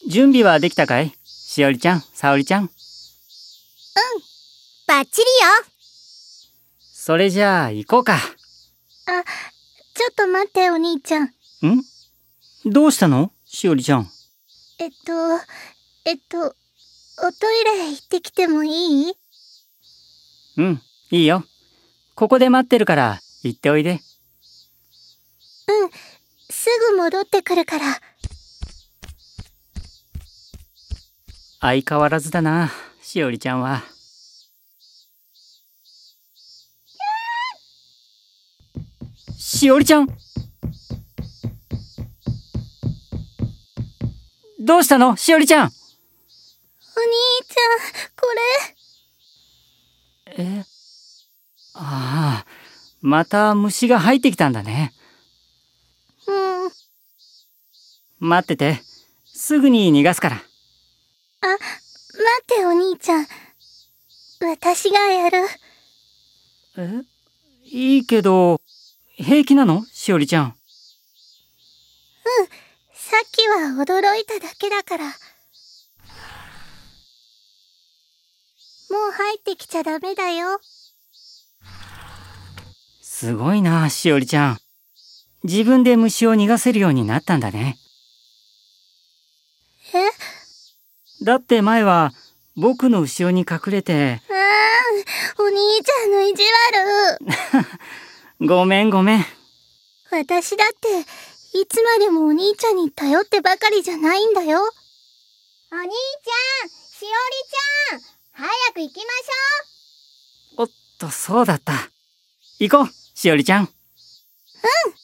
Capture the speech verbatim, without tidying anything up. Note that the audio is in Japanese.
準備はできたかい？しおりちゃん、さおりちゃん。 うん、バッチリよ。 それじゃあ行こうか。 あ、ちょっと待ってお兄ちゃん。ん？ どうしたの？しおりちゃん。 えっと、えっと、おトイレ行ってきてもいい？ うん、いいよ。ここで待ってるから行っておいで。 うん、すぐ戻ってくるから。 相変わらずだな、しおりちゃんは。しおりちゃん、どうしたの？しおりちゃん。 お兄ちゃん、これ。え？ああ、また虫が入ってきたんだね。 うん。 待ってて、すぐに逃がすから。 あ、待ってお兄ちゃん。私がやる。 え？いいけど、平気なの？しおりちゃん。うん、 さっきは驚いただけだから。もう入ってきちゃダメだよ。 すごいな、しおりちゃん。自分で虫を逃がせるようになったんだね。 え？ だって前は僕の後ろに隠れて。 ああ、お兄ちゃんの意地悪。ごめんごめん。 私だっていつまでもお兄ちゃんに頼ってばかりじゃないんだよ。お兄ちゃん、しおりちゃん、早く行きましょう。 おっと、そうだった。行こう、しおりちゃん。 うん。